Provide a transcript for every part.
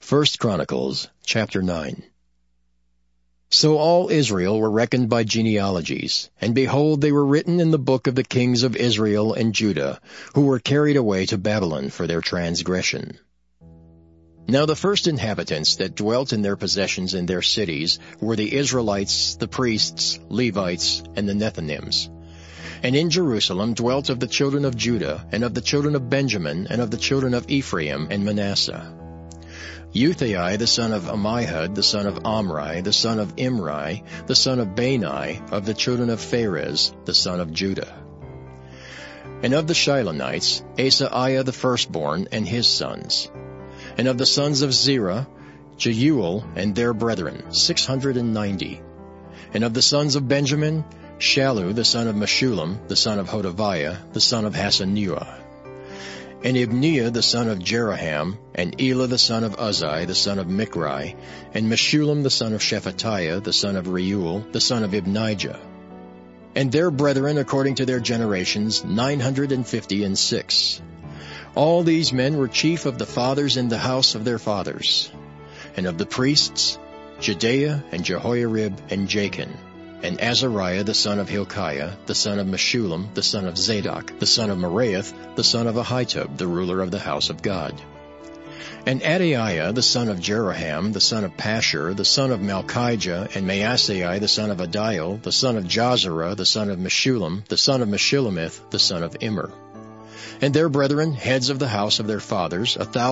1 Chronicles, chapter 9. So all Israel were reckoned by genealogies, and behold, they were written in the book of the kings of Israel and Judah, who were carried away to Babylon for their transgression. Now the first inhabitants that dwelt in their possessions in their cities were the Israelites, the priests, Levites, and the Nethinims. And in Jerusalem dwelt of the children of Judah, and of the children of Benjamin, and of the children of Ephraim and Manasseh. Uthai the son of Ammihud, the son of Omri, the son of Imri, the son of Bani, of the children of Pharez, the son of Judah. And of the Shilonites, Asaiah the firstborn, and his sons. And of the sons of Zerah, Jeuel and their brethren, 690. And of the sons of Benjamin, Shallu the son of Meshullam, the son of Hodaviah, the son of Hasanuah. And Ibniah the son of Jeroham, and Elah the son of Uzzi, the son of Michri, and Meshullam the son of Shephatiah, the son of Reuel, the son of Ibnijah. And their brethren according to their generations, 956. All these men were chief of the fathers in the house of their fathers. And of the priests, Jedaiah and Jehoiarib and Jachin. And Azariah the son of Hilkiah, the son of Meshullam, the son of Zadok, the son of Meraioth, the son of Ahitub, the ruler of the house of God. And Adaiah the son of Jeroham, the son of Pashur, the son of Malchijah, and Maasai the son of Adiel, the son of Jazarah, the son of Meshullam, the son of Meshulamith, the son of Immer. And their brethren, heads of the house of their fathers,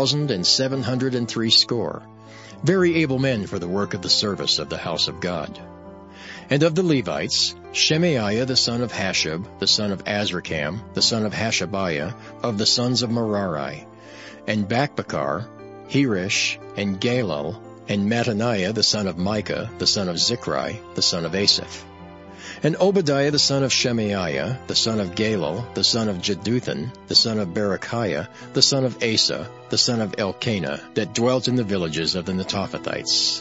1,760, very able men for the work of the service of the house of God. And of the Levites, Shemaiah the son of Hashab, the son of Azrikam, the son of Hashabiah, of the sons of Merari, and Bakbakkar, Hirish, and Galal, and Mattaniah the son of Micah, the son of Zichri, the son of Asaph. And Obadiah the son of Shemaiah, the son of Galal, the son of Jeduthun, the son of Berechiah, the son of Asa, the son of Elkanah, that dwelt in the villages of the Netophathites.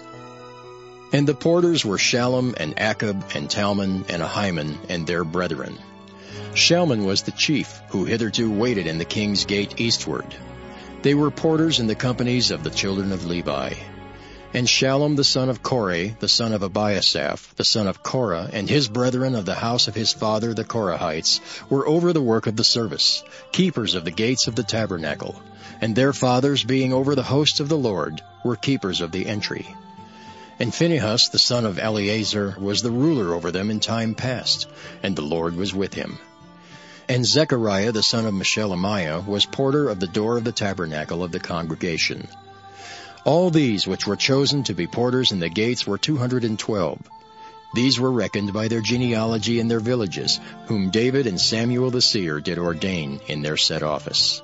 And the porters were Shallum and Akub and Talmon and Ahiman and their brethren. Shalman was the chief, who hitherto waited in the king's gate eastward. They were porters in the companies of the children of Levi. And Shallum the son of Kore, the son of Abiasaph, the son of Korah, and his brethren of the house of his father the Korahites, were over the work of the service, keepers of the gates of the tabernacle, and their fathers, being over the host of the Lord, were keepers of the entry. And Phinehas the son of Eleazar was the ruler over them in time past, and the Lord was with him. And Zechariah the son of Meshelemiah was porter of the door of the tabernacle of the congregation. All these which were chosen to be porters in the gates were 212. These were reckoned by their genealogy in their villages, whom David and Samuel the seer did ordain in their set office.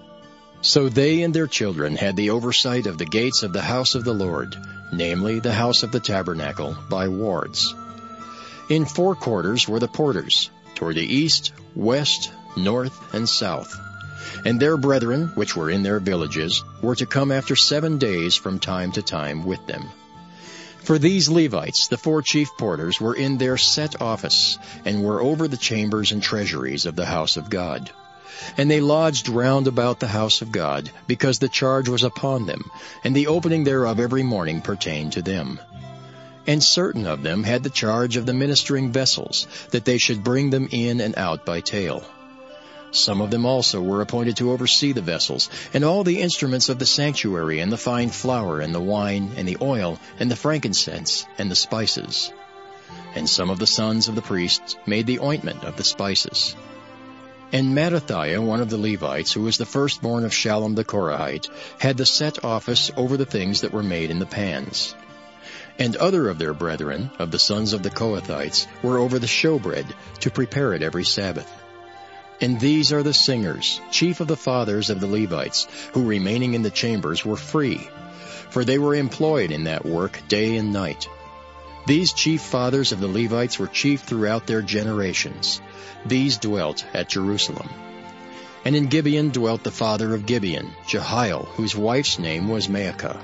So they and their children had the oversight of the gates of the house of the Lord, namely the house of the tabernacle, by wards. In 4 quarters were the porters, toward the east, west, north, and south. And their brethren, which were in their villages, were to come after 7 days from time to time with them. For these Levites, the 4 chief porters, were in their set office, and were over the chambers and treasuries of the house of God. And they lodged round about the house of God, because the charge was upon them, and the opening thereof every morning pertained to them. And certain of them had the charge of the ministering vessels, that they should bring them in and out by tale. Some of them also were appointed to oversee the vessels, and all the instruments of the sanctuary, and the fine flour, and the wine, and the oil, and the frankincense, and the spices. And some of the sons of the priests made the ointment of the spices. And Mattathiah, one of the Levites, who was the firstborn of Shallum the Korahite, had the set office over the things that were made in the pans. And other of their brethren, of the sons of the Kohathites, were over the showbread, to prepare it every Sabbath. And these are the singers, chief of the fathers of the Levites, who remaining in the chambers were free, for they were employed in that work day and night. These chief fathers of the Levites were chief throughout their generations. These dwelt at Jerusalem. And in Gibeon dwelt the father of Gibeon, Jehiel, whose wife's name was Maacah.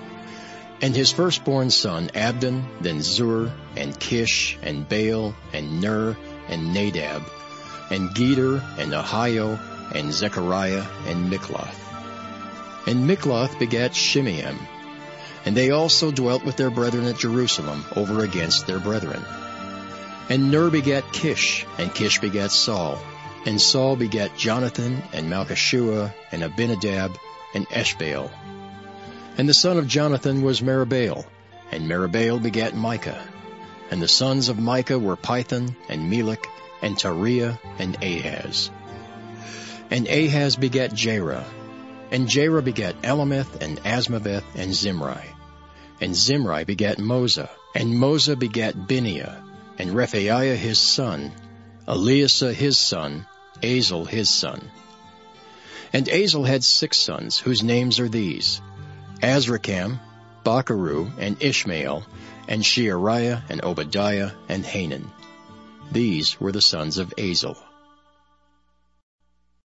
And his firstborn son Abdon, then Zur, and Kish, and Baal, and Ner, and Nadab, and Geder, and Ahio, and Zechariah, and Mikloth. And Mikloth begat Shimeam. And they also dwelt with their brethren at Jerusalem over against their brethren. And Ner begat Kish, and Kish begat Saul. And Saul begat Jonathan, and Malchishua, and Abinadab, and Eshbaal. And the son of Jonathan was Meribaal, and Meribaal begat Micah. And the sons of Micah were Pithon, and Melech, and Tariah, and Ahaz. And Ahaz begat Jerah. And Jerah begat Elameth, and Asmaveth, and Zimri. And Zimri begat Moza. And Moza begat Bineah, and Rephaiah his son, Eleasah his son, Azel his son. And Azel had 6 sons, whose names are these: Azrikam, Bacharu, and Ishmael, and Sheariah, and Obadiah, and Hanan. These were the sons of Azel.